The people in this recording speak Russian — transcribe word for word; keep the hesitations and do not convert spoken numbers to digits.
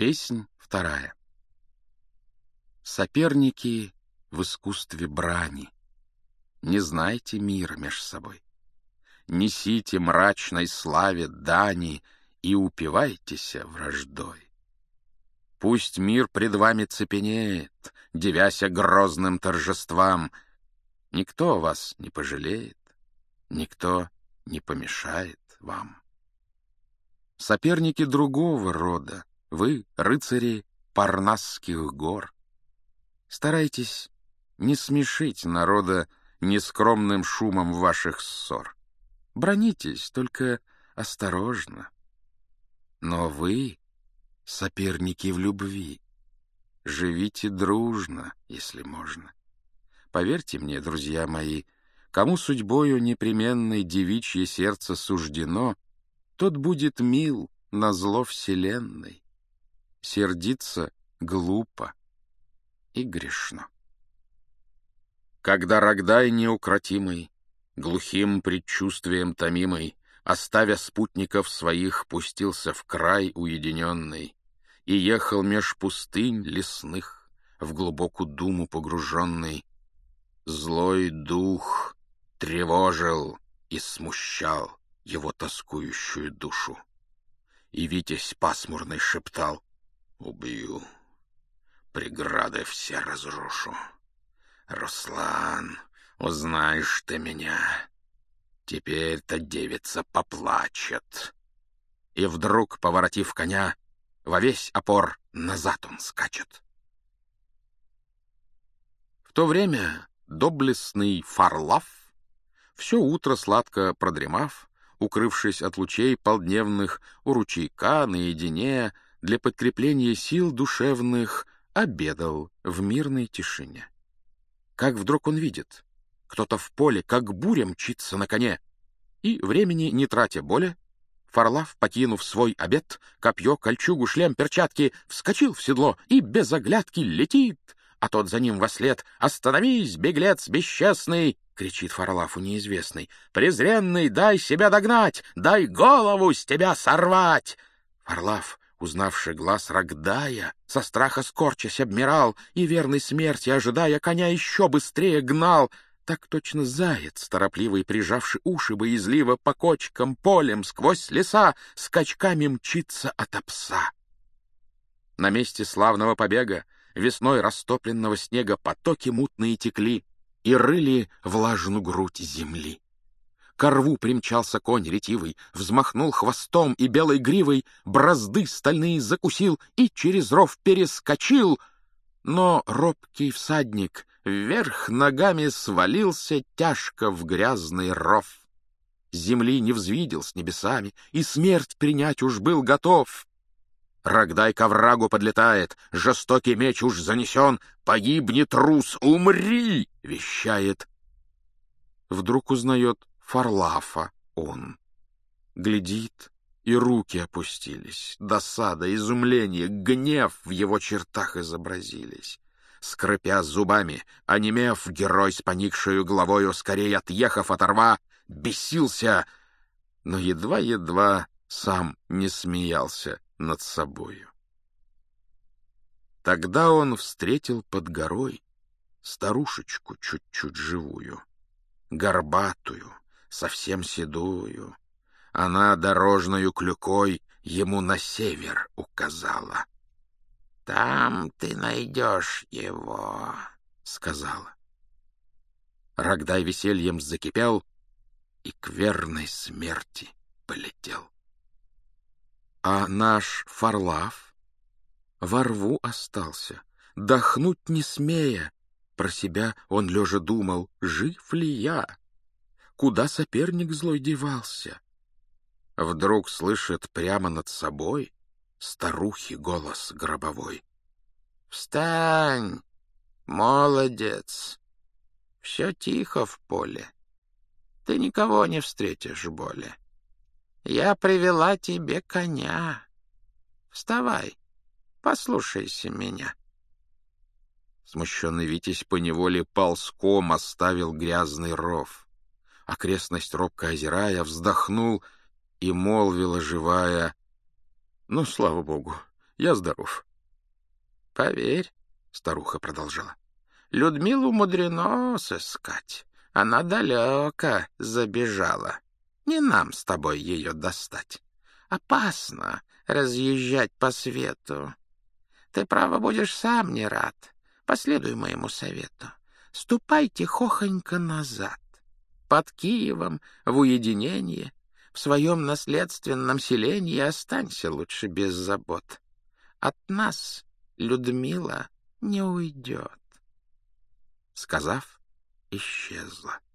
Песнь вторая. Соперники в искусстве брани, не знайте мира меж собой. Несите мрачной славе дани и упивайтеся враждой. Пусть мир пред вами цепенеет, дивяся грозным торжествам. Никто вас не пожалеет, никто не помешает вам. Соперники другого рода, вы, рыцари Парнасских гор. Старайтесь не смешить народа нескромным шумом ваших ссор. Бранитесь, только осторожно. Но вы, соперники в любви, живите дружно, если можно. Поверьте мне, друзья мои, кому судьбою непременной девичье сердце суждено, тот будет мил назло вселенной. Сердиться глупо и грешно. Когда Рогдай неукротимый, глухим предчувствием томимый, оставя спутников своих, пустился в край уединенный и ехал меж пустынь лесных, в глубокую думу погруженный, злой дух тревожил и смущал его тоскующую душу. И Витязь пасмурный шептал: «Убью, преграды все разрушу. Руслан, узнаешь ты меня, теперь-то девица поплачет». И вдруг, поворотив коня, во весь опор назад он скачет. В то время доблестный Фарлав, все утро сладко продремав, укрывшись от лучей полдневных у ручейка наедине, для подкрепления сил душевных обедал в мирной тишине. Как вдруг он видит, кто-то в поле, как буря, мчится на коне, и, времени не тратя более, Фарлав, покинув свой обед, копье, кольчугу, шлем, перчатки, вскочил в седло и без оглядки летит, а тот за ним вослед: «Остановись, беглец бесчестный!» — кричит Фарлаву неизвестный. «Презренный, дай себя догнать, дай голову с тебя сорвать!» Фарлав, узнавший глаз Рогдая, со страха скорчась обмирал и, верной смерти ожидая, коня еще быстрее гнал. Так точно заяц, торопливый, прижавший уши боязливо по кочкам, полем, сквозь леса, скачками мчится ото пса. На месте славного побега весной растопленного снега потоки мутные текли и рыли влажную грудь земли. Ко рву примчался конь ретивый, взмахнул хвостом и белой гривой, бразды стальные закусил и через ров перескочил. Но робкий всадник вверх ногами свалился тяжко в грязный ров. Земли не взвидел с небесами, и смерть принять уж был готов. Рогдай к оврагу подлетает, жестокий меч уж занесен. «Погибни, трус, умри!» — вещает. Вдруг узнает Фарлафа он. Глядит, и руки опустились. Досада, изумление, гнев в его чертах изобразились. Скрипя зубами, онемев, герой с поникшею головою, скорее отъехав от рва, бесился, но едва-едва сам не смеялся над собою. Тогда он встретил под горой старушечку чуть-чуть живую, горбатую, совсем седую. Она дорожною клюкой ему на север указала. «Там ты найдешь его», — сказала. Рогдай весельем закипел и к верной смерти полетел. А наш Фарлав во рву остался, дохнуть не смея. Про себя он лежа думал: жив ли я? Куда соперник злой девался? Вдруг слышит прямо над собой старухи голос гробовой: «Встань, молодец! Все тихо в поле. Ты никого не встретишь более. Я привела тебе коня. Вставай, послушайся меня». Смущенный Витязь поневоле ползком оставил грязный ров. Окрестность робко озирая, вздохнул и молвила живая: «Ну, слава богу, Я здоров. — Поверь, — старуха продолжала, — Людмилу мудрено сыскать. Она далеко забежала. Не нам с тобой ее достать. Опасно разъезжать по свету. Ты, право, будешь сам не рад. Последуй моему совету. Ступай тихохонько назад. Под Киевом, в уединении, в своем наследственном селении останься лучше без забот. От нас Людмила не уйдет. Сказав, исчезла.